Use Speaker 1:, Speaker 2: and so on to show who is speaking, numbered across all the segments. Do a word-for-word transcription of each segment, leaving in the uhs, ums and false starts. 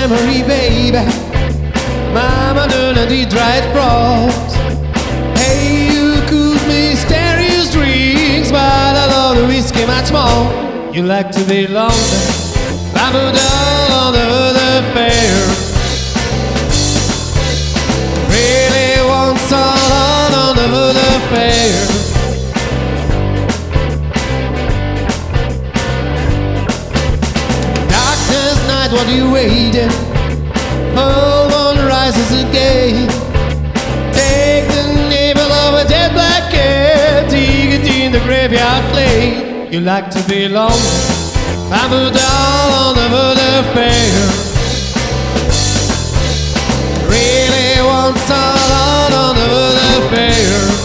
Speaker 1: memory, baby. Mama done a deep dried frogs. Hey, you could me stereo drinks, but I love the whiskey much more. You like to be lonely, Bible down on the fair. Really want some on the fair. What are you waiting? Full moon rises again. Take the navel of a dead black cat, dig it in the graveyard clay. You like to be alone, I'm a doll on the murder fair. Really want some on the murder fair.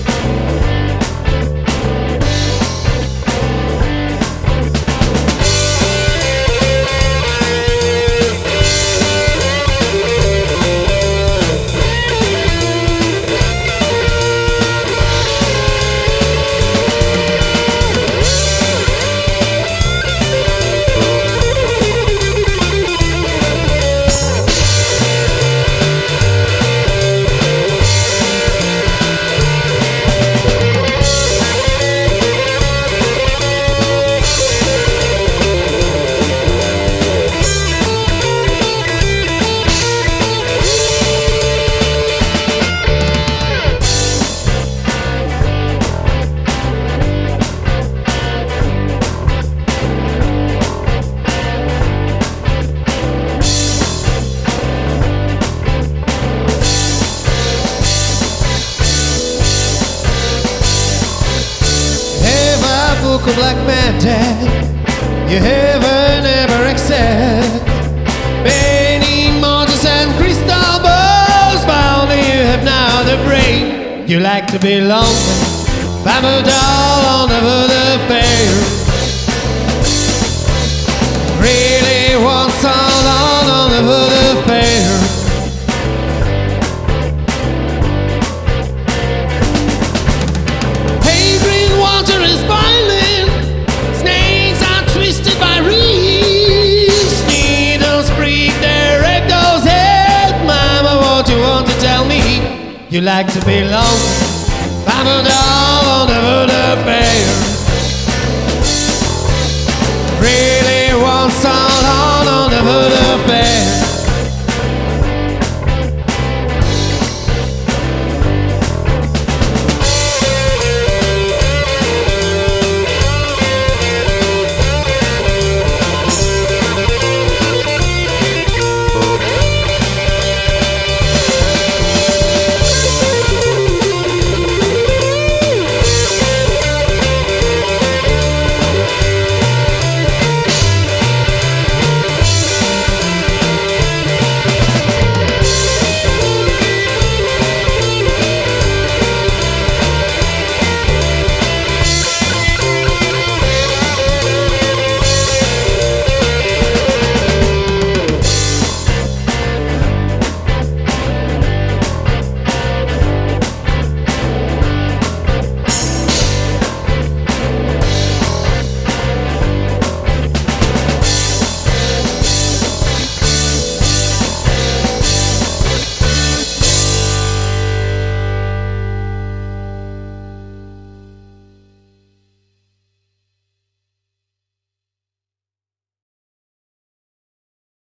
Speaker 1: Book of black magic you ever never accept. Many monsters and crystal balls, but only you have now the brain. You like to be lonely, I'm a doll on the murder fair. Really want some on the murder fair. You like to be lonely, I'm a doll on the murder fair. Really want some on the murder fair.